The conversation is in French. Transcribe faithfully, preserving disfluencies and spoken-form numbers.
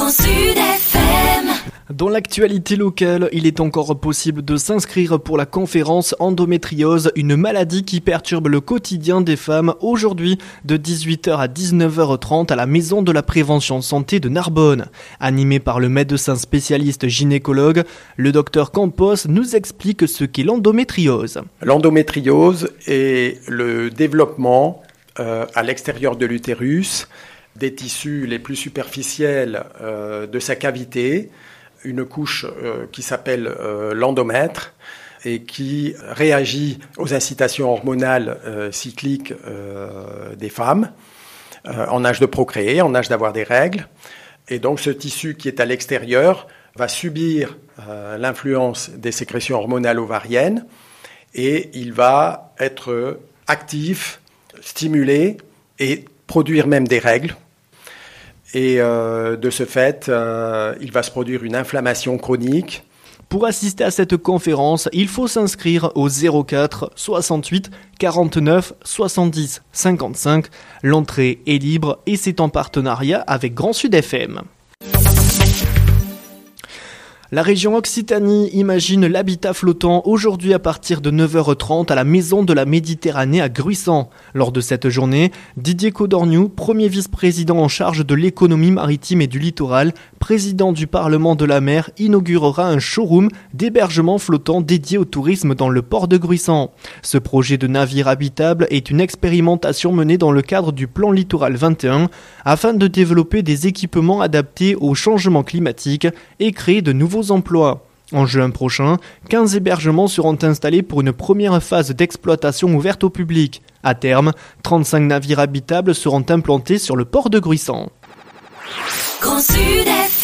Grand Sud F M. Dans l'actualité locale, il est encore possible de s'inscrire pour la conférence Endométriose, une maladie qui perturbe le quotidien des femmes, aujourd'hui de dix-huit heures à dix-neuf heures trente à la Maison de la Prévention Santé de Narbonne. Animé par le médecin spécialiste gynécologue, le docteur Campos nous explique ce qu'est l'endométriose. L'endométriose est le développement euh, à l'extérieur de l'utérus des tissus les plus superficiels euh, de sa cavité, une couche euh, qui s'appelle euh, l'endomètre et qui réagit aux incitations hormonales euh, cycliques euh, des femmes euh, en âge de procréer, en âge d'avoir des règles. Et donc ce tissu qui est à l'extérieur va subir euh, l'influence des sécrétions hormonales ovariennes et il va être actif, stimulé et produire même des règles. Et euh, de ce fait, euh, il va se produire une inflammation chronique. Pour assister à cette conférence, il faut s'inscrire au zéro quatre soixante-huit quarante-neuf soixante-dix cinquante-cinq. L'entrée est libre et c'est en partenariat avec Grand Sud F M. La région Occitanie imagine l'habitat flottant aujourd'hui à partir de neuf heures trente à la Maison de la Méditerranée à Gruissant. Lors de cette journée, Didier Codorniou, premier vice-président en charge de l'économie maritime et du littoral, président du Parlement de la mer, inaugurera un showroom d'hébergement flottant dédié au tourisme dans le port de Gruissant. Ce projet de navire habitable est une expérimentation menée dans le cadre du plan Littoral vingt et un afin de développer des équipements adaptés au changement climatique et créer de nouveaux emplois. En juin prochain, quinze hébergements seront installés pour une première phase d'exploitation ouverte au public. À terme, trente-cinq navires habitables seront implantés sur le port de Gruissant. Grand Sud F M.